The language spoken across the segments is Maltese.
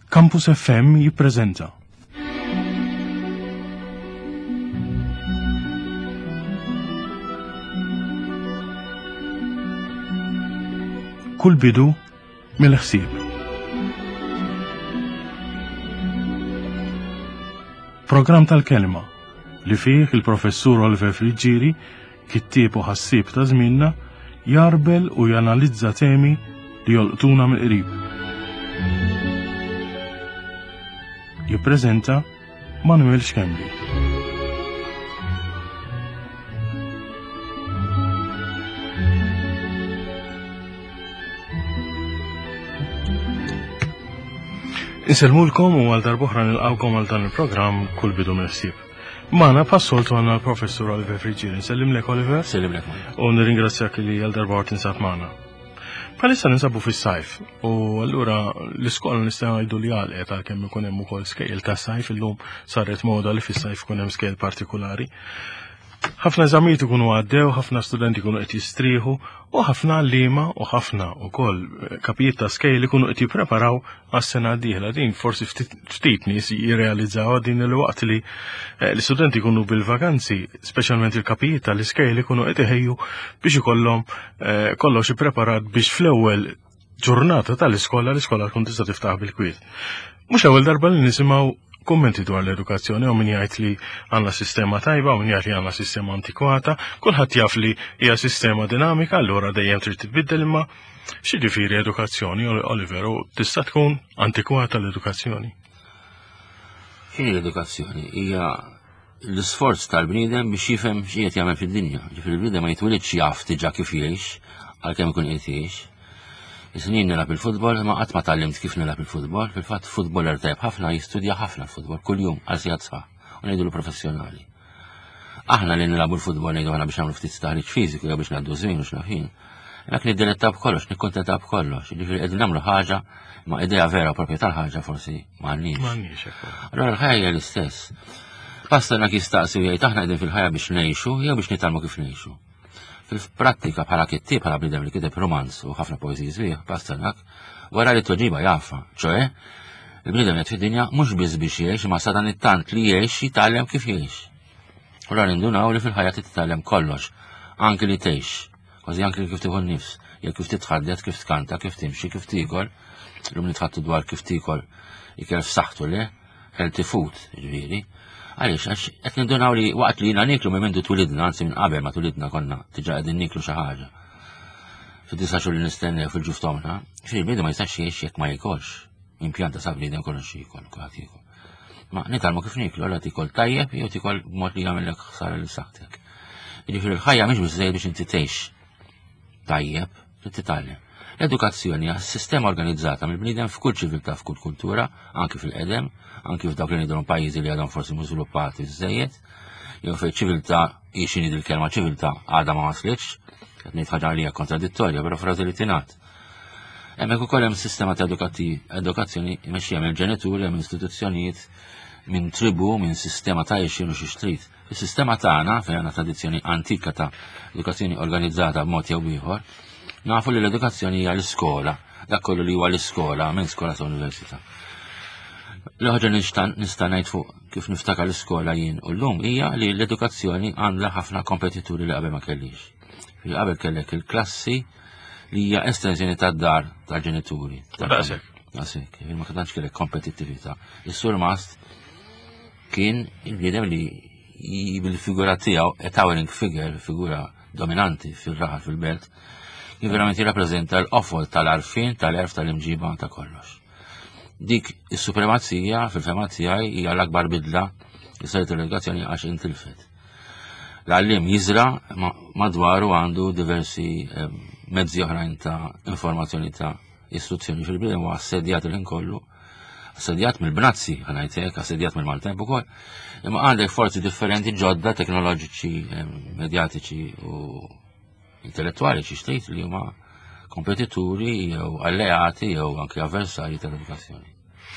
Campus FM jippreżenta. Kull bidu mill-ħsieb. Program tal-kelma li fih il-professur Oliver Friġġieri, kittieb u ħassieb ta' żmienna, jarbel u janalizza temi li jolqtuna mill-qrib. Jippreżenta Manuel Xkembri. Inselmulkom u għal darbohra nilqawkom għal dan il-programm kull bidu mill-ħsieb. Mana passoltu għanna l-professur Oliver Friġġieri. Nsellimlek Oliver. Sellimlek. U nirringrazzjak li għal darbohra tinsab magħna. Palissa ninsabu fis-sajf u allura l-iskola nistgħu ngħidu li għalqet għalkemm ikun hemm ukoll skejjel ta' sajf illum saret moda li fis-sajf ikun hemm skejjel partikolari. Ħafna eżamijiet ikunu għaddew, ħafna studenti ikunu qed jistrieħu u ħafna għalliema u ħafna wkoll kapijiet ta' skejjel ikunu qed jippreparaw għas-sena d-dieħla. Din forsi ftit nies jirrealizzaw din il-waqt li l-istudenti ikunu bil-vakanzi, speċjalment il-kapijiet tal-iskejjel ikunu qed iħejju biex ikollhom kollox ippreparat biex fl-ewwel ġurnata tal-iskola l-iskola tkun tista' tiftaħ bil-kwiet. Mhux ewwel darba li nisimgħu kummenti dwar l-edukazzjoni, u min jgħid li għandna sistema tajba, u min jgħid li għandna sistema antikwata, kulħadd jaf li hija sistema dinamika, allura dejjem trid titbiddel imma x'jiġifieri edukazzjoni, Oliver, u tista' tkun antikwata l-edukazzjoni. X'inhi l-edukazzjoni? Hija l-isforz tal-bniedem biex jifhem x'qiegħed jagħmel fid-dinja. Ġifieri l-bniedem ma jitwilidx jaf diġà kif jgħix, għalkemm ikun qed jgħix. Is-snin nilab il-futbol, ma qatt ma tallimt kif nilab il-futbol, fil-fatt futboler tajb ħafna jistudja ħafna l-futbol kuljum għal sigħat sħaħ u ngħidulu professjonali. Aħna li nilabu l-futbol ngħidu aħna biex nagħmlu ftit taħriġ fiżiku jew biex ngħaddu żmien u x'nafin. Hekk niddiretta b'kollox, nikkuntenta b'kollox, jiġifieri qegħdin nagħmlu ħaġa ma' idea vera u proprjetà tal-ħaġa forsi m'għandniex. M'għandniex hekk. Allura l-ħajja hija l-istess. Pastorak jistaqsi jgħid aħna qegħdin fil-ħajja biex ngħixu jew biex nitalmu kif ngħixu. Fil-prattika bħala kittieb bħala bniedem li kiteb romanz u ħafna poeżiji sbieħ, Pasternak, wara li tweġiba jafa, ċoe, il-bniedem qed fid-dinja mhux biss biex jgħix ma sadan it-tant li jgħix jitgħallem kif jgħix. U ra nindunaw li fil-ħajja titgħallem kollox, anke li tgħix, kważi anke kif tieħu nnifs, jew kif titħaddet, kif tkanta, kif timxi, kif tikol, llum nitħattu dwar kif tikol ikel f'saħħtu le, healthy food, ġifieri. Għaliex, għax qed nindunaw li waqt li jiena niklu minn mindu twilidna, anzi minn qabel ma twilidna konna diġà qegħdin niklu xi ħaġa. Fid-disa xhur li nistennew fil-ġuf tagħna, fil-bidu ma jistax jgħix jekk ma jikolx. Impjanta sab bniedem kollox jikol, kulħadd jikol. Ma nitalmu kif niklu, allura tikol tajjeb jew tikol b'mod li jagħmellek ħsara lil saħħtek. Jiġifieri l-ħajja mhix biżżejjed biex inti tgħix tajjeb, trid titgħallem. L-edukazzjoni hija sistema organizzata mill-bniedem f'kull ċiviltà, f'kull kultura, anke fil-qedem, anke f'dawk li ngħidulhom pajjiżi li għadhom forsi mhux żviluppati biżżejjed, jew fejn ċiviltà x'inhi dil-kelma ċiviltà għadha ma waslitx, qed ngħid ħaġa li hija kontradittorja, però frażi li tingħad. Hemmhekk ukoll hemm sistema ta' edukazzjoni mexxija mill-ġenituri, hemm istituzzjonijiet minn tribu, minn sistema ta' għexin u xi xtrid. Is-sistema tagħna fejn għandna tradizzjoni antika ta' edukazzjoni organizzata b'mod jew ieħor, nafu li l-edukazzjoni hija l-iskola, dak kollu li huwa l-iskola minn skola ta' università. L-ħaġa nista' ngħid fuq kif niftakar l-iskola jien u llum hija li l-edukazzjoni għandha ħafna kompetituri li qabel ma kellix. Qabel kellek il-klassi li hija estensjoni tad-dar tal-ġenituri. Daqshekk, ma tantx kellek kompetittività. Is-sur Mast kien il-bniedem li bil-figura tiegħu a towering figure, figura dominanti fil-raħal fil-belt, kien verament jirrappreżenta l-qofol tal-arfin, tal-erf, tal-imġiba ta' kollox. Dik is-supremazija fil-fema tiegħi hija l-akbar bidla li saret l-edukazzjoni għax intilfet. L-għallim jiżra madwaru għandu diversi mezzi oħrajn ta' informazzjoni ta' istruzzjoni fil-bidem u assedjat il-inkollu, assedjat mill-Bnazzi, ħanajtek, assedjat mill-Maltemp ukoll, imma għandek forzi differenti ġodda teknoloġiċi, medjatiċi u intellettuali xi xtejt li huma kompetituri jew alleati jew anke avversari tal-edukazzjoni.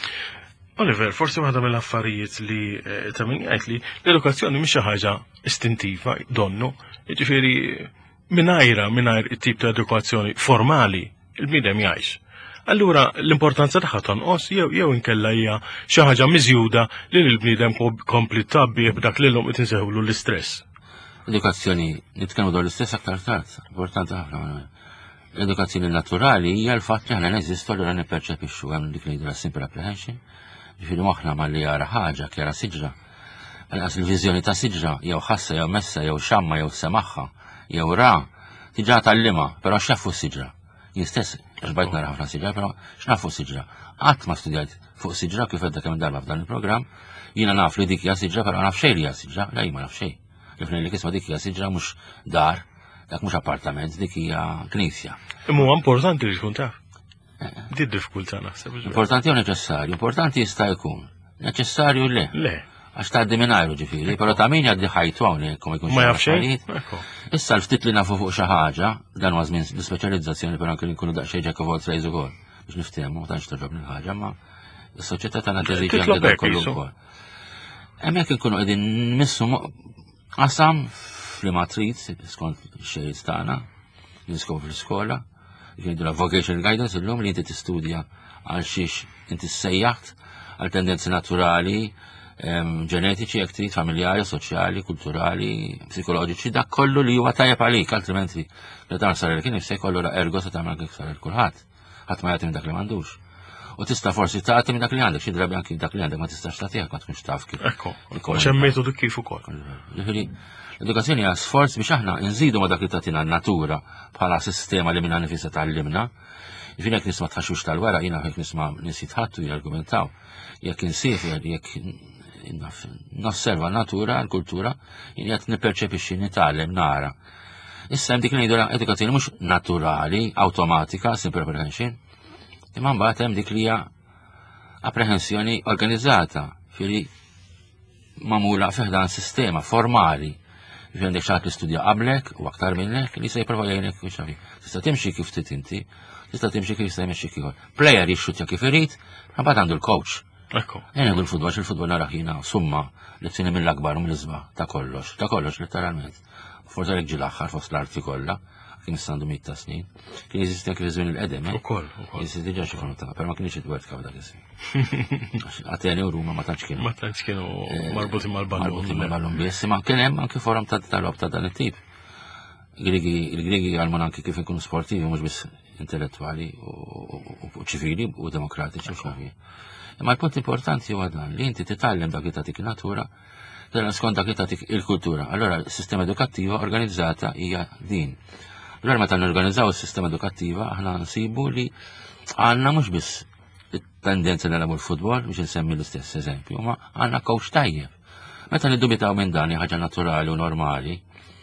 Oliver, forsi waħda mill-affarijiet li ta' min jgħid li l-edukazzjoni mhix xi ħaġa istintiva, donnu, jiġifieri mingħajr it-tip ta' edukazzjoni formali il-bniedem jgħix. Allura l-importanza tagħha tonqos jew inkella hija xi ħaġa miżjuda li l-bniedem kompli tabbi b'dak li l-lum qed insewlu l-istress. Edukazzjoni, nitkellmu dwar l-istess aktar tard, importanti ħafna. L-edukazzjoni naturali hija l-fatt li aħna neżistu allura nipperċepixxu hemm dik li jidra simple apprehension, ġifieri moħħna ma li jara ħaġa kjara siġra. Għalqas il-viżjoni ta' siġra jew ħassa jew messa jew xamma jew semaħħa jew ra tiġa tal-lima, però x'nafu s-siġra. Jien stess xbajt nara ħafna siġra, però x'nafu s-siġra. Qatt ma studjajt fuq siġra kif qed kemm darba f'dan il-programm, jiena naf li dik hija siġra, però naf xejn li hija siġra, la ma naf xejn. Kif li kisma dik hija siġra mhux dar, dak mhux appartament, dik hija knisja. Imma importanti li tkun taf. Di diffikultà naħseb. Importanti u neċessarju, importanti jista' jkun. Neċessarju le. Le. Għax tgħaddi mingħajru ġifieri, però ta' min jgħaddi ħajtu hawnhekk ma jkunx. Ma jaf xejn. Issa l-ftit li nafu fuq xi ħaġa, dan huwa żmien l-ispeċjalizzazzjoni però anke nkunu daqsxejn ġekk of all trades ukoll biex niftehmu, tantx toġobni l-ħaġa, ma s-soċjetà tagħna teżiġi anke dak kollu wkoll. Hemmhekk inkunu qegħdin nissu qasam f'liema trid skont ix-xejriet tagħna, niskopru fl-iskola, jgħidu la vocational guidance illum li inti tistudja għal xiex inti ssejjaħt għal tendenzi naturali, ġenetiċi, jekk trid, familjari, soċjali, kulturali, psikoloġiċi, dak kollu li huwa tajjeb għalik, altrimenti li dan sar kien ifse kollu la ergo se tagħmel kif sar kulħadd. Ħadd ma jagħti minn dak li m'għandux. U tista' forsi tagħti minn dak li għandek, xi drabi anke dak li għandek ma tistax tagħtih ma tkunx taf kif. Ekku, hemm metodu kif ukoll. Ġifieri l-edukazzjoni hija sforz biex aħna nżidu ma dak li tagħtina n-natura bħala sistema li minna nifisha tallimna. Ġifieri jekk nisma' tħaxxux tal-wara, jiena hekk nisma' nies jitħattu jargumentaw. Jekk insif jekk nosserva n-natura, l-kultura, jien qed nipperċepixxi nitgħallem nara. Issa hemm dik li ngħidu edukazzjoni mhux naturali, awtomatika, simple apprehension, imma mbagħad hemm dik li hija apprehensjoni organizzata, ġifieri magħmula fih dan sistema formali. Ġifieri għandek xi ħadd li studja qablek u aktar minnek li se jipprova jgħinek biex tafi. Tista' timxi kif trid inti, tista' timxi kif jista' jmexxi ieħor. Plejer jixxutja kif irid, mbagħad għandu l-coach. Ekku. Jena il-futbol, il-futbol naraħ jina summa li t-tini mill-akbar u mill-izba ta' kollox literalment. Forza rek ġil-axħar fost l-arti kolla, kien istandu 100 snin. Kien jizistja kif jizmin il-qedem, Ukoll. Jizistja ġa xifonu ta' pero ma kienx id-word kaf dak jisir. Ateni u Ruma ma tantx kienu. Ma tantx kienu marbuti mal-ballun. Marbuti mal-ballun biss, ma kien hemm anke forum ta' tal-lob ta' dan it-tip. Il-Gregi għalmon anke kif nkunu sportivi, mhux biss intellettuali u ċivili u demokratiċi x'nafji. Ma l-punt importanti huwa dan li inti titgħallem dak li tagħtik natura, dan skont dak li tagħtik il-kultura. Allora s-sistema edukattiva organizzata hija din. Allora meta norganizzaw is-sistema edukattiva aħna nsibu li għandna mhux biss it-tendenza li nagħmlu l-futbol biex insemmi l-istess eżempju, ma għandna coach tajjeb. Meta niddubitaw minn dan ħaġa naturali u normali,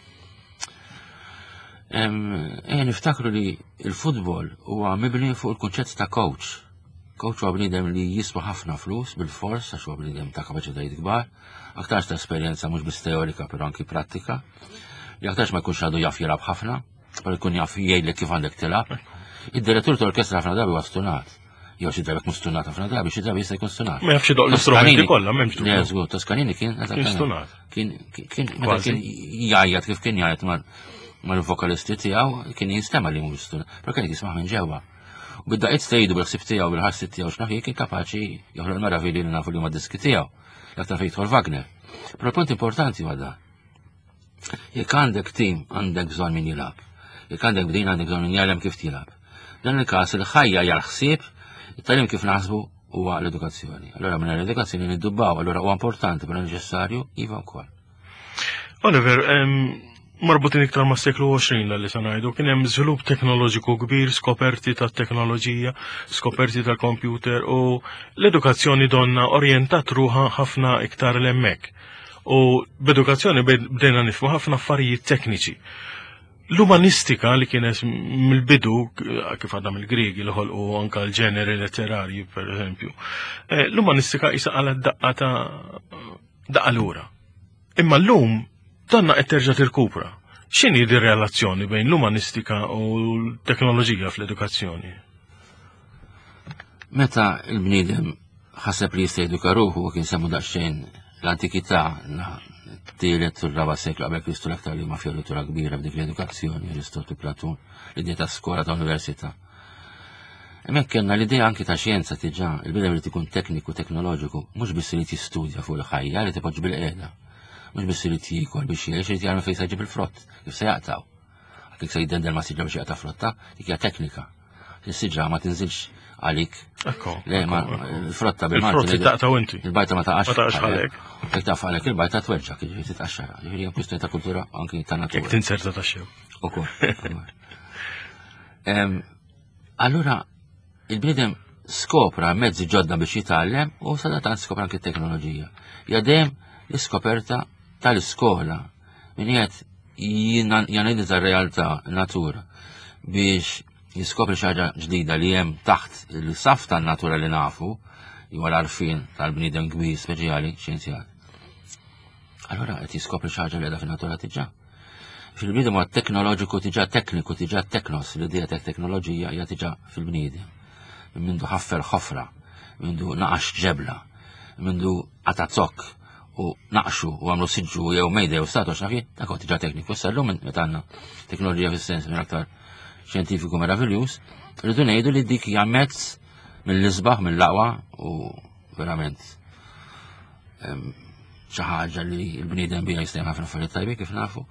niftakru li il-futbol huwa mibni fuq il-kunċett ta' coach. Coach huwa bniedem li jiswa ħafna flus bil-fors, għax huwa bniedem ta' kapaċitajiet kbar, aktarx ta' esperjenza mhux biss teorika però anki prattika, li aktarx ma jkunx għadu jaf jilab ħafna, però jkun jaf jgħidlek kif għandek tilab. Id-direttur tal-orkestra ħafna drabi huwa stunat. Jew xi drabi mhux stunat ħafna drabi, xi drabi jista' jkun stunat. Ma jafx idoq l-istrumenti kollha m'hemmx dubju. Żgur, Toscanini kien stunat. Kien jgħajjat kif kien jgħajjat mal-vokalisti tiegħu kien jinstema' li mhux stunat, però kien jisma' minn ġewwa. U bid-daqqiet stejdu bil-ħsib tiegħu bil-ħassit tiegħu x'naf kien kapaċi joħloq l-meravili li nafu li huma diski tiegħu. Aktar fejn jidħol Wagner. Però punt importanti huwa dan. Jekk għandek tim għandek bżonn min jilab. Jekk għandek bdin għandek bżonn min jgħallem kif tilab. Dan il-każ il-ħajja hija l-ħsieb, it-tagħlim kif naħsbu huwa l-edukazzjoni. Allura minn l-edukazzjoni niddubbaw, allura huwa importanti però neċessarju iva wkoll. Oliver, marbutin iktar ma' s-seklu 20 li sa ngħidu kien hemm żvilupp teknoloġiku kbir, skoperti tat-teknoloġija, skoperti tal-kompjuter u l-edukazzjoni donna orjentat ruħha ħafna iktar l-hemmhekk. U b'edukazzjoni bdejna nifhmu ħafna affarijiet tekniċi. L-umanistika li kienet mill-bidu kif għadha mill-Griegi li ħolqu anke l-ġeneri letterarji pereżempju. L-umanistika isa qalet daqqa lura. Imma llum donna qed terġa' tirkupra. X'inhi di relazzjoni bejn l-umanistika u l-teknoloġija fl-edukazzjoni? Meta l-bniedem ħaseb li jista' jeduka ruħu kien semmu daqsxejn l-antikità tielet u r-raba' seklu qabel Kristu l-aktar li ma' fioritura kbira b'dik l-edukazzjoni, Aristotu, Platun, l-idea ta' skola ta' università. Hemmhekk kellna l-idea anki ta' xjenza diġà, il-bidem li tkun tekniku, teknoloġiku, mhux biss li tistudja fuq il-ħajja li tipoġġi bil-qiegħda. Mhux biss li jiekol biex jgħix irid jagħmel fejn se jġib il-frott, kif se jaqtaw. Kif se jiddendel ma' siġra biex jaqta' frotta, dik hija teknika. Is-siġra ma tinżilx għalik. Le, ma l-frotta bil-Malti. Il-frotti taqtaw inti. Il-bajta ma taqax. Ma taqax għalek. Jekk taf għalek il-bajta tweġġa, jiġifieri titqaxxar. Jiġifieri hemm kwistjoni ta' kultura anki ta' natura. Jekk tinserta taxxew. Ukoll. Allura il-bniedem skopra mezzi ġodda biex jitgħallem u sadattant skopra anke t-teknoloġija. Jadem l-iskoperta tal-iskola min qiegħed janalizza r-realtà, natura biex jiskopri xi ħaġa ġdida li hemm taħt il-saf tan-natura li nafu jew l-għarfien tal-bniedem kbir speċjali xjenzjat. Allura qed jiskopri xi ħaġa li qiegħda fin-natura diġà. Fil-bniedem huwa teknoloġiku diġà tekniku diġà teknos, l-idea teknoloġija hija diġà fil-bniedem. Mindu ħaffer ħofra, mindu naqax ġebla, mindu għatazzok u naqxu u għamlu siġġu jew mejda jew statu xnafi, dak diġà tekniku. Issa llum meta għandna teknoloġija fis-sens minn aktar xjentifiku meravigliuż, rridu ngħidu li dik hija mezz mill-isbaħ mill-laqwa u verament xi ħaġa li l-bniedem bija jista' jagħmel ħafna affarijiet tajbi kif nafu.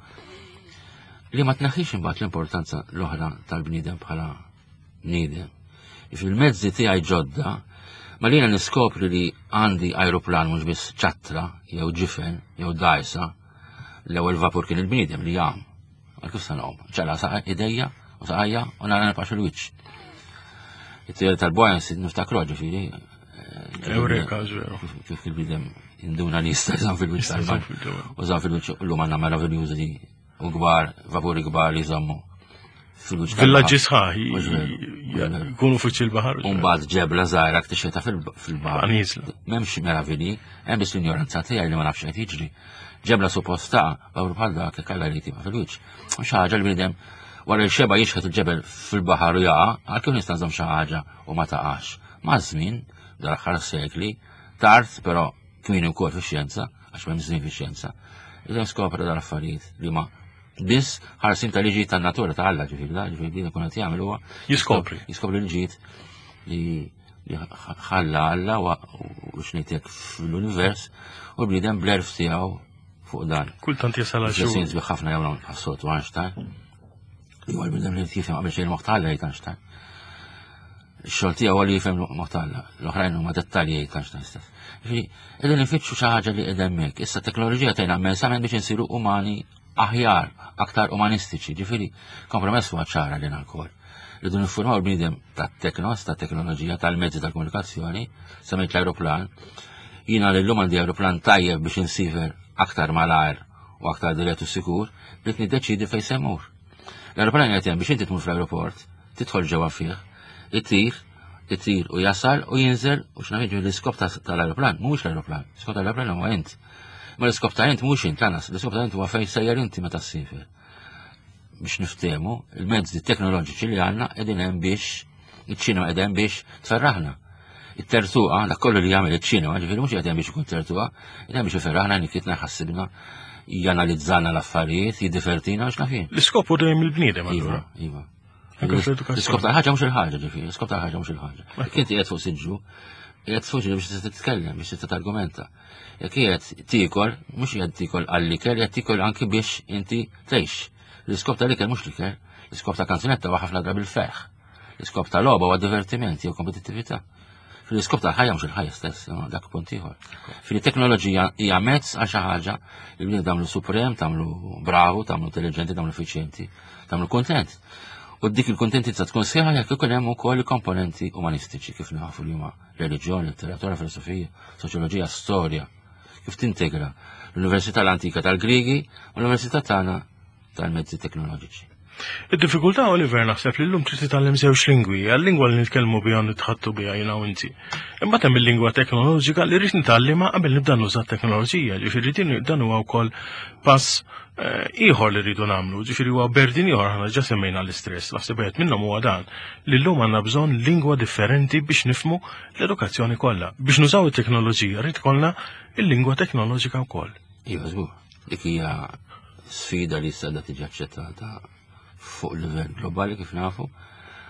Li ma tneħħix imbagħad l-importanza l-oħra tal-bniedem bħala bniedem. Fil-mezzi tiegħi ġodda, ma lina niskopri li għandi ajruplan mhux biss ċattra, jew ġifen, jew dajsa, l-ewwel vapur kien il-bniedem li jagħmel. Għal kif se nagħmel? ċala saqa' idejja u saqajja u nara nirpax il-wiċċ. It-teorija tal-buoyancy niftakru ġifieri. Eureka, ġveru. Kif il-bniedem induna li jista' jżamm fil-wiċċ tal-ban. U żamm fil-wiċċ llum għandna meraviljużi u kbar, vapuri kbar li jżammu. Villaġġi sħaħ jkunu fuq il-baħar. Mbagħad ġebla żgħira ktixxeta fil-baħar. M'hemmx meravigli, hemm biss l-ignoranza tiegħi li ma nafx qed jiġri. Ġebla supposta vapur bħal dak kellha li tibqa' fil-wiċċ. Xi ħaġa li bniedem wara l-xeba jixħet il-ġebel fil-baħar u jaqa', għalkemm nista' nżomm xi ħaġa u ma taqax. Ma' żmien, dal-aħħar sekli, tard però kmieni wkoll fix-xjenza, għax m'hemm żmien fix-xjenza, idem skopra dal-affarijiet li ma biss ħarsin ta' liġi tan-natura ta' Alla ġifieri li kun qed jagħmel huwa jiskopri liġijiet li ħalla Alla u x'ngħidlek fl-univers u l-bniedem bl-erf tiegħu fuq dan. Kultant jasal għal xi sens ħafna jew ħassot Einstein. Huwa l-bniedem li jifhem qabel xejn il-moħħ Alla jgħid Einstein. Ix-xogħol tiegħu li jifhem moħħ Alla, l-oħrajn huma dettalji jgħid Einstein stess. Qegħdin infittxu xi ħaġa li qiegħda hemmhekk. Issa t-teknoloġija tgħinna immensament biex insiru umani aħjar, aktar umanistiċi, ġifieri kompromess huwa ċara lil alkohol. Rridu niffurmaw il-bniedem tat-teknos, tat-teknoloġija, tal-mezzi tal-komunikazzjoni, semmejt l-ajruplan. Jiena lillum għandi ajruplan tajjeb biex insifer aktar malajr u aktar dirett u sikur, rrid niddeċidi fejn se mmur. L-ajruplan qed hemm biex inti tmur fl-ajruport, tidħol ġewwa fih, ittir u jasal u jinżel u x'naf jiġri l-iskop tal-ajruplan, mhuwiex l-ajruplan, l-iskop tal-ajruplan huwa int. Ma l-iskop ta' int mhux int lanas, l-iskop ta' int huwa fejn sejjer inti meta ssifer. Biex niftehmu, il-mezzi teknoloġiċi li għandna qegħdin hemm biex iċ-ċinema qegħdin biex tferraħna. It-tertuqa, dak kollu li jagħmel iċ-ċinema, ġifieri mhux qegħdin biex ikun tertuqa, qegħdin biex iferraħna nikitna jħassibna, janalizzana l-affarijiet, jiddifertina x'naf jien. L-iskop hu dejjem il-bniedem allura. Iva. L-iskop tal-ħaġa mhux il-ħaġa ġifieri, l-iskop tal-ħaġa mhux il-ħaġa. Kien qiegħed fuq siġġu, qiegħed fuq biex titkellem, biex titargumenta. Jekk qiegħed tikol, mhux qiegħed tikol għall-ikel, qiegħed tikol anki biex inti tgħix. L-iskop tal-ikel mhux l-ikel, l-iskop ta' kanzunetta huwa ħafna drabi l-ferħ. L-iskop tal-logħba huwa divertiment jew kompetittività. Fil-iskop tal-ħajja mhux il-ħajja stess, dak punt ieħor. Fil-teknoloġija hija mezz għal xi ħaġa li bniedem tagħmlu suprem, tagħmlu bravu, tagħmlu intelligenti, tagħmlu effiċjenti, tagħmlu kuntent. U dik il-kontentizza tkun sħiħa jekk ikun hemm ukoll komponenti umanistiċi kif nafu li huma reliġjoni, letteratura, filosofija, soċjoloġija, storja. Kif tintegra l-Università l-Antika tal-Griegi u l-Università tagħna tal-mezzi teknoloġiċi. Id-diffikultà Oliver naħseb li llum trid titgħallem żewġ lingwi, għal-lingwa li nitkellmu biha nitħattu biha jiena u inti. Imma hemm il-lingwa teknoloġika li rrid nitgħallimha qabel nibda nuża t-teknoloġija, ġifieri dan huwa wkoll pass ieħor li rridu nagħmlu, ġifieri huwa berdin ieħor aħna ġa semmejna l-istress, naħseb qed minnhom huwa dan li llum għandna bżonn lingwa differenti biex nifhmu l-edukazzjoni kollha. Biex nużaw it-teknoloġija rrid kollna il-lingwa teknoloġika wkoll. Iva żgur, dik hija sfida li issa tiġi aċċettata fuq livell globali kif nafu,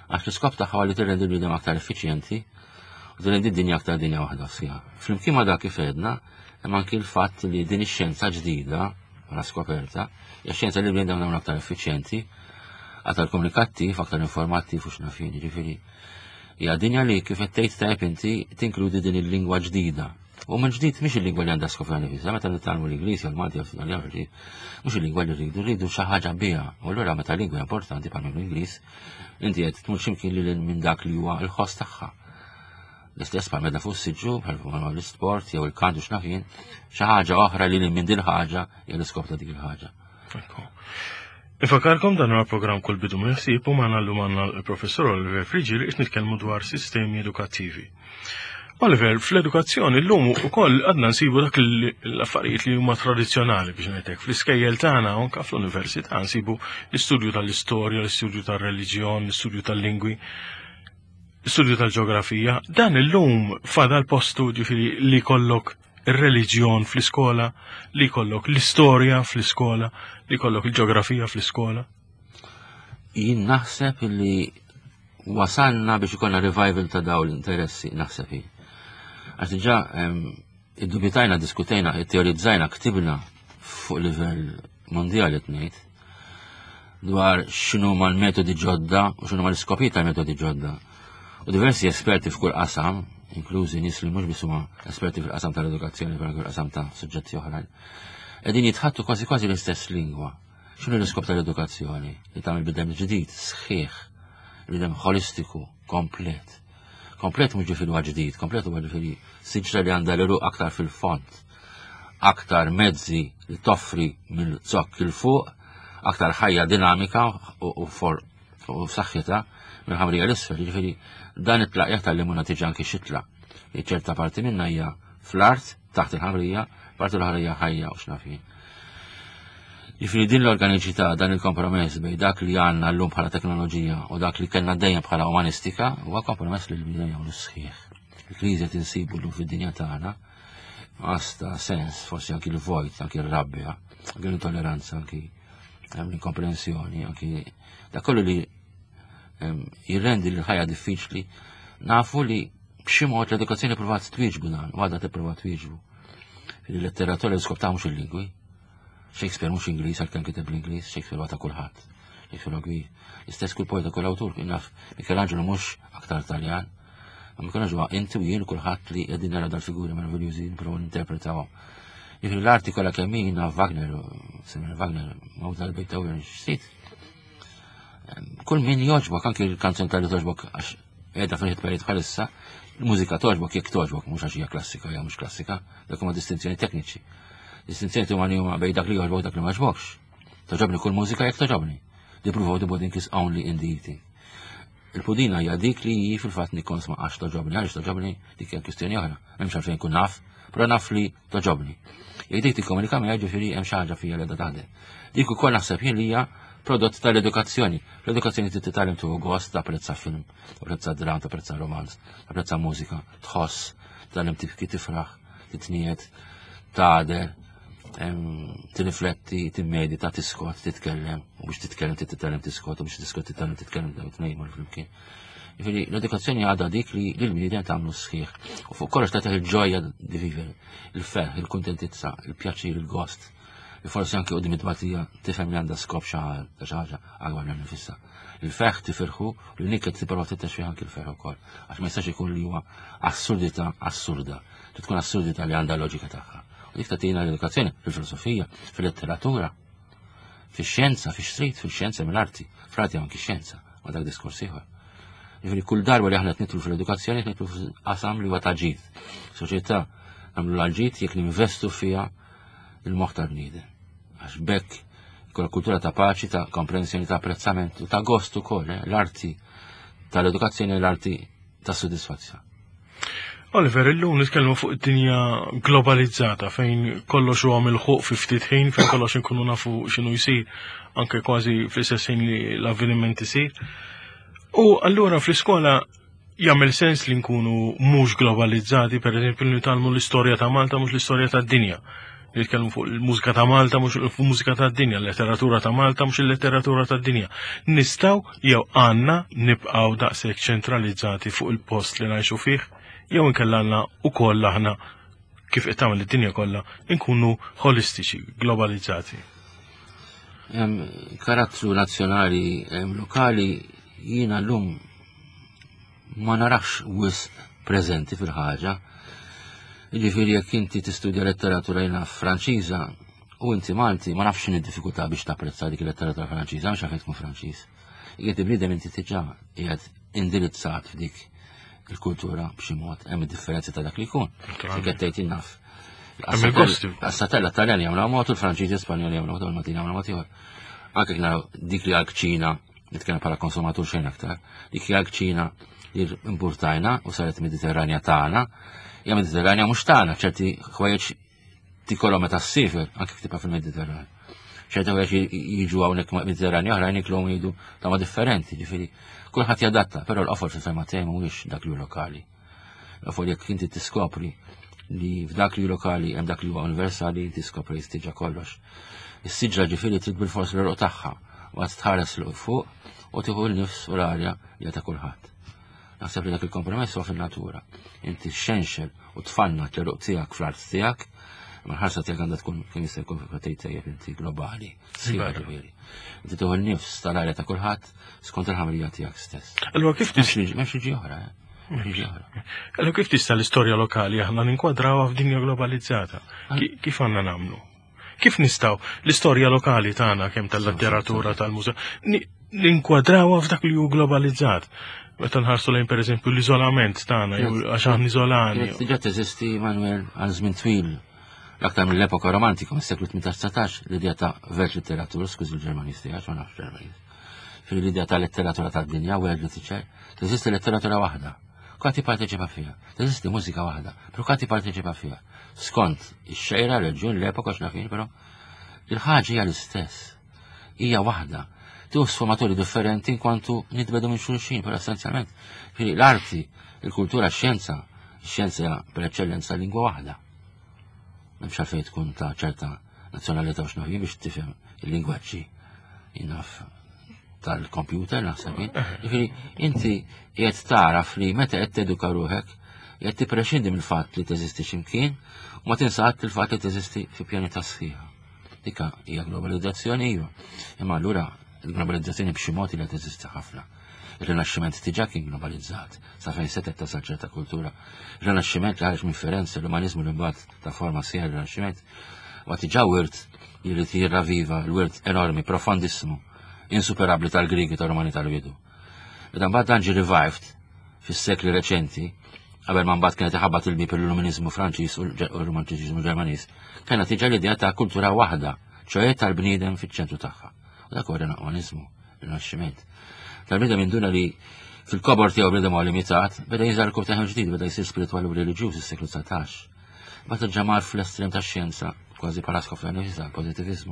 Għax l-iskop tagħha li tirrendi l-bniedem aktar effiċjenti u tirrendi d-dinja aktar dinja waħda f'siha. Flimkien ma' dak kif għedna, hemm anki l-fatt li din ix-xjenza ġdida wara skoperta, hija xjenza li l-bniedem nagħmlu aktar effiċjenti, aktar komunikattiv, aktar informattiv u x'nafin, ġifieri. Hija dinja li kif qed tgħid tajb inti tinkludi din il-lingwa ġdida. U minn ġdid mhix il-lingwa li għandha skopja nifisha, meta nitalmu l-Ingliż jew l-Malti jew l-Italjan mhux il-lingwa li rridu xi ħaġa biha. U allura meta lingwa importanti bħal l-Ingliż, inti qed tmur x'imkien lil minn dak li huwa l-ħoss tagħha. L-istess bħal meta fuq siġġu bħal l-isport jew il-kant u x'nafin, xi ħaġa oħra li minn din ħaġa hija l-iskop ta' dik il-ħaġa. Nifakarkom dan il-programm kull bidu minn ħsieb u magħna llum għandna l-professor Oliver Frigieri qed nitkellmu dwar sistemi edukattivi. Oliver, fl-edukazzjoni l-lum ukoll għadna nsibu dak l-affarijiet li huma tradizzjonali biex ngħidlek. Fl-iskejjel tagħna anke fl-università nsibu l-istudju tal-istorja, l-istudju tal-reliġjon, l-istudju tal-lingwi, l-istudju tal-ġeografija. Dan illum fadal postu ġifieri li kollok ir-reliġjon fl-iskola, li kollok l-istorja fl-iskola, li kollok il-ġeografija fl-iskola. Jien naħseb li wasalna biex ikollna revival ta' dawn l-interessi naħseb hi. Għax diġà iddubitajna, diskutejna, teorizzajna, ktibna fuq livell mondjali tnejn dwar x'inhu ma l-metodi ġodda u x'inhu ma l-iskopijiet tal-metodi ġodda. U diversi esperti f'kull qasam, inklużi nies li mhux biss huma esperti fil-qasam tal-edukazzjoni bħal fil-qasam ta' suġġetti oħrajn, qegħdin jitħattu kważi l-istess lingwa. X'inhu l-iskop tal-edukazzjoni? Li tagħmel bidem ġdid, sħiħ, bidem holistiku, komplet. Komplet mhux ġifieri huwa ġdid, komplet huwa ġifieri siġra li għandha l-eruq aktar fil-font, aktar mezzi li toffri mill-zokk il fuq, aktar ħajja dinamika u saħħitha minn ħamrija l-isfel, ġifieri dan it-tlaqjaq tal-limuna tiġi anke xitla. ċerta parti minnha hija fl-art taħt il-ħamrija, parti l-ħamrija ħajja u x'nafin. Ġifieri din l-organiċità, dan il-kompromess bej dak li għandna llum bħala teknoloġija u dak li kellna dejjem bħala umanistika huwa kompromess li l-bidejja u l-sħiħ. Il-kriżi qed insibu llum fid-dinja tagħna għasta sens, forsi anki l-vojt, anki l-rabbja, anki l-intolleranza, anki l-inkomprensjoni, anki da kollu li jirrendi l-ħajja diffiċli, nafu li b'xi mod l-edukazzjoni provat twieġbu dan, u għadha tipprova twieġbu. Fil-letteratura l-iskop ta' mhux il-lingwi. Shakespeare mhux Ingliż għalkemm kiteb l-Ingliż, Shakespeare huwa ta' kulħadd. Shakespeare huwa kbir. L-istess kull poeta kull awtur kien naf Michelangelo mhux aktar Taljan. Michelangelo huwa inti u jien kulħadd li qegħdin nara dal-figuri meraviljużi nipprovaw ninterpretawhom. Jiġri l-arti kollha kemm hi naf Wagner, Samuel Wagner, mawt tal-bejt Beethoven x'sit. Kull min jogħġbok anke l-kanzun tal-li toġbok għax qiegħda fil-ħiet period bħalissa, il-mużika toġbok jekk toġbok mhux għax hija klassika jew mhux klassika, dak huma distinzjoni tekniċi. Distinzjoni umani huma bejn dak li jogħġbok dak li ma jogħġbokx. Toġobni kull mużika jekk toġobni. Di pruvaw the pudding is only in the eating. Il-pudina hija dik li fil-fatt nikkonsma għax toġobni, għaliex toġobni dik hija kwistjoni oħra. M'hemmx għalfejn kun naf, però naf li toġobni. Jekk dik tikkomunika miegħi ġifieri hemm xi ħaġa fija li qiegħda taħdem. Dik ukoll naħseb jien li hija prodott tal-edukazzjoni. L-edukazzjoni titgħallem tuħu gost, tapprezza film, tapprezza dram, tapprezza romanz, tapprezza mużika, tħoss, titgħallem kif tifraħ, titniet, tagħder, tirrifletti, timmedita, tiskot, titkellem, u biex titkellem titgħallem tiskot, u biex tiskot titgħallem titkellem daw tnejn mal flimkien. Jiġifieri l-edukazzjoni għadha dik li l-bniedem tagħmlu sħiħ. U fuq kollox tagħtih il-ġojja di vivere, il-ferħ, il-kuntentizza, il-pjaċir, il-gost. Li forsi anke qudiem id-dbatija tifhem li għandha skop xi ħaġa akbar minn nifisha. Il-ferħ tifirħu li nikket tipprova tittex fih anke il-ferħ ukoll. Għax ma jistax ikun li huwa assurdità assurda. Li tkun assurdità li għandha loġika tagħha. U dik tagħtina l-edukazzjoni fil-filosofija, fil-letteratura, fix-xjenza, fix-street, fil-xjenza mill-arti, frati anke xjenza, ma dak diskors ieħor. Jiġifieri kull darba li aħna nitlu fil-edukazzjoni nitlu f'qasam li huwa ta' ġid. Soċjetà nagħmlu l-ġid jekk ninvestu fiha il-moħħ tal-bniedem. Għax bekk ikolla kultura ta' paċi, ta' komprensjoni, ta' apprezzament u ta' gost ukoll, l-arti tal-edukazzjoni u l-arti ta' sodisfazzjon. Oliver, illum nitkellmu fuq id-dinja globalizzata fejn kollox huwa milħuq fi ftit ħin, fejn kollox inkunu nafu x'inhu jsir, anke kważi fl-istess ħin li l-avveniment isir. U allura fl-iskola jagħmel sens li nkunu mhux globalizzati, pereżempju li nitalmu l-istorja ta' Malta mhux l-istorja tad-dinja. li jitkellmu fuq il-mużika ta' Malta mhux fuq mużika tad-dinja, l-letteratura ta' Malta mhux il-letteratura tad-dinja. Nistgħu jew għandna nibqgħu daqshekk ċentralizzati fuq il-post li ngħixu fih, jew inkella għandna wkoll aħna kif qed tagħmel id-dinja kollha nkunu holistiċi, globalizzati. Karattru nazzjonali lokali jiena llum ma narax wisq preżenti fil-ħaġa. Jiġifieri jekk inti tistudja letteratura jiena Franċiża u inti Malti ma nafx x'inhi d-diffikultà biex tapprezza dik il-letteratura Franċiża mhux għalfejn tkun Franċiż. Jekk bniedem inti diġà qiegħed indirizzat f'dik il-kultura b'xi mod hemm id-differenzi ta' dak li jkun. Jekk qed tgħid innaf. Għas-satella Taljani jagħmlu mod u l-Franċiżi Spanjoli jagħmlu mod u l-Maltin jagħmlu mod ieħor. Anke naraw dik li għal-Ċina nitkellem bħala konsumatur xejn aktar, dik li għal-Ċina li importajna u saret Mediterranja tagħna, hija Mediterranja mhux tagħna, ċerti ħwejjeġ tikolhom meta ssifer anke ktibha fil-Mediterranja. ċerti ħwejjeġ jiġu hawnhekk Mediterranja oħrajn iklhom jgħidu tagħma differenti, ġifieri kulħadd jadatta, però l-qofol fil-fema tiegħi mhuwiex dak li lokali. L-qofol jekk inti tiskopri li f'dak li lokali hemm dak li huwa universali inti skopri jistiġa kollox. Is-siġra ġifieri trid bil-fors l-eruq tagħha waqt tħares l fuq u tieħu l-nifs u l-arja li ta' kulħadd. Naħseb li dak il-kompromess huwa fin-natura. Inti xxenxel u tfannat l-eruq tiegħek fl-art tiegħek, ma l-ħarsa tiegħek għandha tkun kien jista' jkun tgħid inti globali. Sieħ ġifieri. Inti tieħu l-nifs tal-arja ta' kulħadd skont il-ħamrija tiegħek stess. Allura kif m'hemmx ġi oħra, Allora kif tista' l-istorja lokali aħna ninkwadrawha f'dinja globalizzata? Kif għandna nagħmlu? Kif nistgħu l-istorja lokali tagħna kemm tal-letteratura tal-mużea ninkwadrawha f'dak li hu globalizzat? Meta nħarsu lejn pereżempju l-iżolament tagħna jew għax aħna iżolani. Diġà teżisti Manuel għal żmien twil l-aktar mill-epoka romantika mis-seklu 18-19 l-idea ta' Welt Literatur, skużi l-Ġermanisti għax ma nafx Ġermaniż. Fil-idea ta' letteratura tad-dinja World Literature teżisti letteratura waħda. Kati parteċipa fija, teżisti mużika waħda, pero kati parteċipa fija. Skont ix-xejra, reġjun, l-epoka x'nafin, però il-ħaġa hija l-istess. Hija waħda. Tu sfumaturi differenti inkwantu nitbedu minn xulxin, però essenzjalment l-arti, il-kultura, x-xjenza hija per eccellenza lingwa waħda. M'hemmx għalfejn tkun ta' ċerta nazzjonalità u x'nafin biex tifhem il-lingwaġġi jinaf tal-computer naħseb jien. Ġifieri inti qiegħed taraf li meta qed teduka ruħek qed tippreċindi mill-fatt li teżisti x'imkien u ma tinsaqat il-fatt li teżisti fi pjaneta sħiħa. Dika hija globalizzazzjoni iva. Imma allura il-globalizzazzjoni b'xi mod li teżisti ħafna. Il-Rinaxximent diġà kien globalizzat sa fejn setet tasal ċerta kultura. Il-Rinaxximent li ħareġ minn Firenze, l-umanizmu li mbagħad ta' forma sieħ il-Rinaxximent waqt diġà wirt jrid jirraviva l-wirt enormi, profondissimu insuperabli tal-Grigi tal-Romani tal-Bidu. Idan mbagħad dan ġie revived fis-sekli reċenti, qabel ma mbagħad kienet iħabbat il-bib il-Illuminizmu Franċiż u l-Romantiċiżmu Ġermaniż, kienet tiġa l-idea ta' kultura waħda, ċoħe tal-bniedem fiċ-ċentru tagħha. U dak huwa r-Rinaxximent, ir-Rinaxximent. Tal-bniedem induna li fil-kobor tiegħu bniedem huwa limitat, beda jinżar il-kub taħem ġdid, beda jsir spiritwali u reliġjuż fis-seklu 19. Mbagħad ġamar fl-estrem tax-xjenza, kważi bħala skofranista, pożittiviżmu,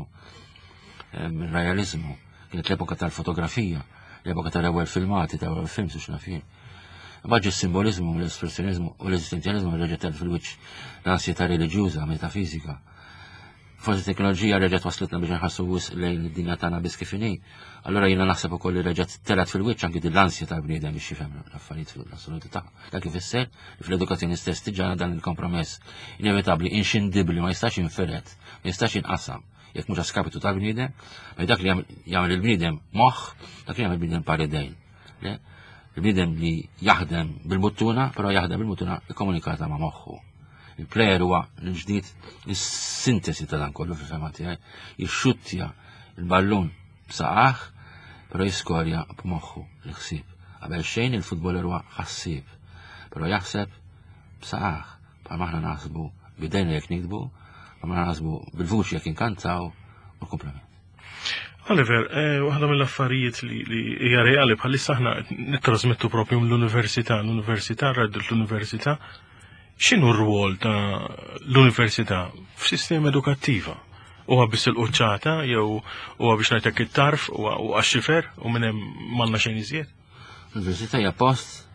realizmu. Kienet l-epoka tal-fotografija, l-epoka tal-ewwel filmati, tal-ewwel films u x'nafin. Baġġi s-simbolizmu, l-espressjonizmu u l-eżistenzjalizmu reġgħet fil-wiċċ l-ansjetà reliġjuża, metafizika. Forsi teknoloġija reġgħet waslitna biex nħassu lejn id-dinja tagħna biss kif inhi. Allura jiena naħseb ukoll li reġgħet telat fil-wiċċ anke din l-ansja tal-bniedem biex jifhem l-affarijiet fil-assoluti tagħha. Dak ifisser li fl-edukazzjoni stess tiġana dan il-kompromess inevitabbli inxindibbli ma jistax inferet, ma jistax inqasam. Jekk mhux skapitu tal-bniedem, ma dak li jagħmel il-bniedem moħħ, dak li jagħmel il-bniedem paredejn. Il-bniedem li jaħdem bil-muttuna, però jaħdem bil-muttuna ikkomunikata ma' moħħu. Il-plejer huwa l-ġdid is-sintesi ta' dan kollu fil-fema tiegħi, jixxuttja il-ballun b'saqaħ, però jiskorja b'moħħu l-ħsieb. Qabel xejn il-futboler huwa ħassieb, però jaħseb b'saqaħ, bħal aħna naħsbu bidejna jekk nikdbu, ma naħsbu bil-vuċi jekk inkantaw u komplement. Oliver, waħda mill-affarijiet li hija reali bħalissa aħna nittrasmettu propju mill-università, rraddu l-università. X'inhu r-rwol ta' l-università f'sistema edukattiva? Huwa biss il-quċċata jew huwa biex ngħidlek it-tarf u għax-xifer u minn hemm m'għandna xejn iżjed? L-università hija post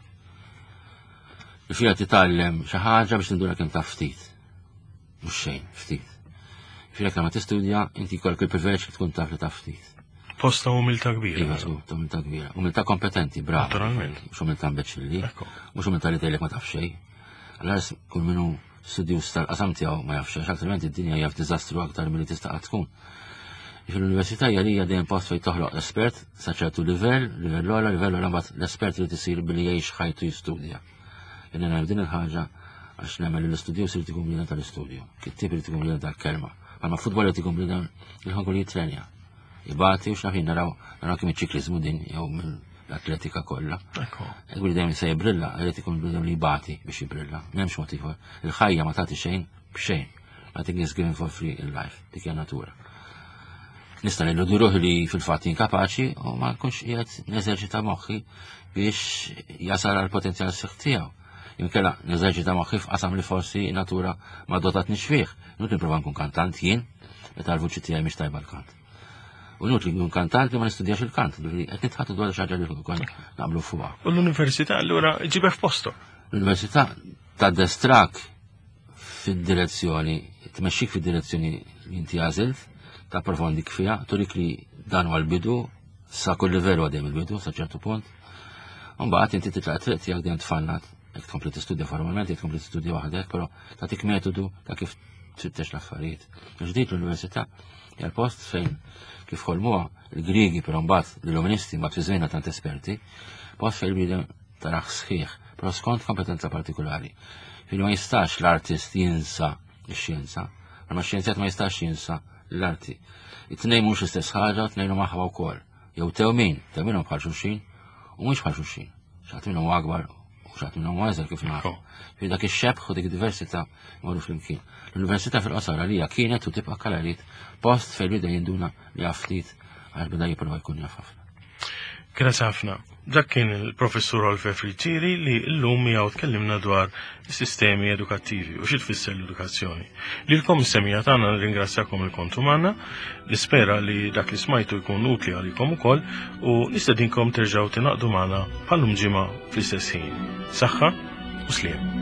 li fiha titgħallem xi ħaġa biex tinduna kemm taf ftit. Mhux xejn, ftit. Firek lama tistudja, inti kollok il-privileġġ li tkun taf li taf ftit. Posta umilta kbira. Iva, umilta kbira. Umilta kompetenti, brava. Naturalment. Mux umilta mbeċilli. Ekku. Mux umilta li tgħidlek ma taf xejn. Allora kull minnu studjus tal-qasam tiegħu ma jafx xejn, altrimenti d-dinja hija f'diżastru aktar milli tista' tkun. Fil-università hija dejjem post fejn toħloq espert sa ċertu livell ola mbagħad l-espert li tisir billi jgħix ħajtu jistudja. Jien nagħmel din il-ħaġa għax nagħmel l-istudju sir tikun bliena tal-istudju. Kittib li tikun bliena tal-kelma. Għalma futbol li tikun bliena il-ħonkol jitrenja. Ibati u xnafin naraw kemm iċ-ċiklizmu din jew mill-atletika kollha. Ekwili dejjem se jibrilla, irid ikun bidem li jibati biex jibrilla. M'hemmx motiv. Il-ħajja ma tagħti xejn b'xejn. Nothing is given for free in life. Dik hija natura. Nista' nilludu ruħi li fil-fatt inkapaċi u ma nkunx qiegħed neżerċita moħħi biex jasal għal potenzjal sħiħ tiegħu. Inkella neżerċita moħħi f'qasam li forsi natura ma dotatni fih. Nut nipprova nkun kantant jien meta l-vuċi tiegħi mhix tajba l-kant. U nut li nkun kantant li ma nistudjax il-kant, li qed nitħattu dwar xi ħaġa li nkun nagħmlu fuqha. U l-università allura ġibek f'posto. L-università taddestrak fid-direzzjoni, tmexxik fid-direzzjoni li inti għażilt, ta' profondik fija, turik li dan huwa l-bidu, sa' kull livellu għadem il-bidu, sa' ċertu punt. Mbagħad inti titlaq triq tiegħek dejjem tfannat, jekk tkompli tistudja formalment, jekk tkompli tistudja waħdek, però tagħtik metodu ta' kif tfittex l-affarijiet. Ġdid l-università hija l-post fejn kif ħolmuha il-Griegi però mbagħad l-Illuministi mbagħad fi żmien tant esperti, post fejn bidem taraħ sħiħ, però skont kompetenza partikolari. Fejn ma jistax l-artist jinsa x-xjenza, ma x-xjenzjat ma jistax jinsa l-arti. It-tnejn mhux istess ħaġa, t-tnejn magħha wkoll. Jew tewminhom bħal xulxin u mhux bħal xulxin. X'għad minnhom akbar u x'għad minnhom għażel kif nafu. Fi dak ix-xebħ u dik diversità marru flimkien. L-Università fil-qosor għalija kienet u tibqa' kalarit post fejn bida jinduna li għaftit għal bida jipprova jkun jaf ħafna. Grazie ħafna. Dak kien il-professur Olfe Friġġieri li llum miegħu tkellimna dwar is-sistemi edukattivi u xi tfisser l-edukazzjoni. Lilkom is-semija tagħna nirringrazzjakom il kontu magħna, nispera li dak li smajtu jkun utli għalikom ukoll u nistedinkom terġgħu tingħaqdu magħna bħallum ġimgħa fl-istess ħin. Saħħa u sliem.